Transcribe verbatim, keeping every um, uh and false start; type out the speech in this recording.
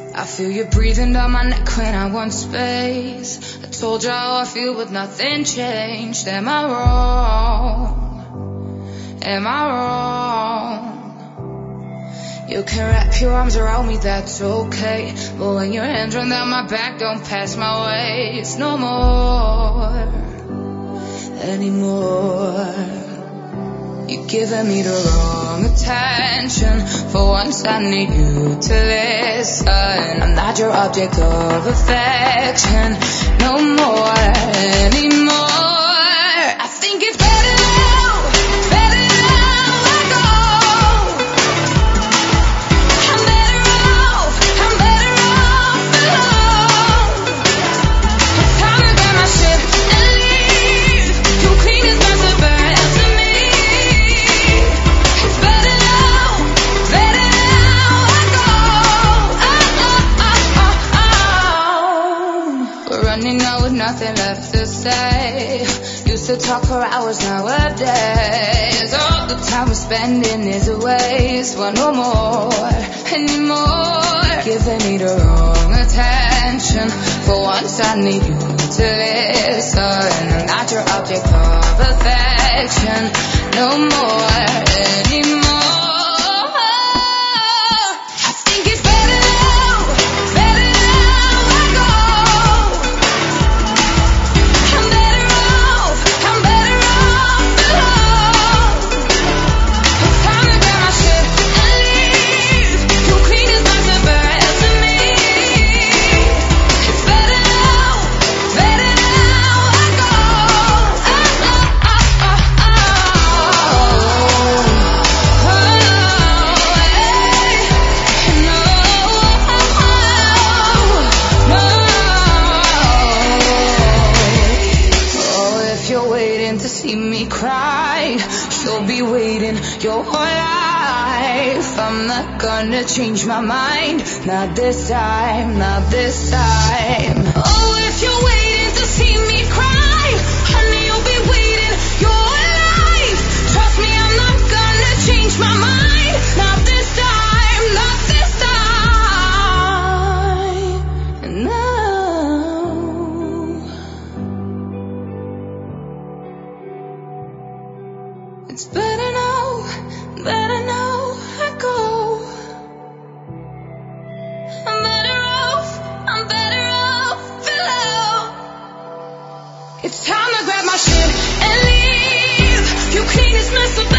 I feel you breathing down my neck when I want space. I told you how I feel, but nothing changed. Am I wrong? Am I wrong? You can wrap your arms around me, that's okay. But when your hands run down my back, don't pass my waist no more, anymore. You're giving me the wrong attention. For once I need you to listen. I'm not your object of affection no more, anymore. I think it's better now, better now I go. I'm better off, I'm better off alone. It's time to grab my shit and leave. You clean as mess of birds to me. It's better now, better now I go. Oh, oh, oh, oh, oh. We're running out with nothing left to say. Used to talk for hours nowadays. All the time we're spending is a waste. Want no more, anymore. Giving me the wrong attention. For once I need you to listen. I'm not your object of affection no more, anymore. I think it's better now, better now I go. I'm better off, I'm better off alone. It's time to grab my shit and leave. You clean as much as birds to me. It's better now, better now I go. Oh, oh, oh, oh, oh. Oh, hey, no, no. Oh, if you're waiting to see me cry, you'll be waiting your whole life. I'm not gonna change my mind, not this time, not this time. Oh, if you're waiting to see me cry, honey, you'll be waiting your whole life. Trust me, I'm not gonna change my mind, not this time, not this time. No. It's better now, better now I go. I'm better off, I'm better off below. It's time to grab my shit and leave. You clean this mess up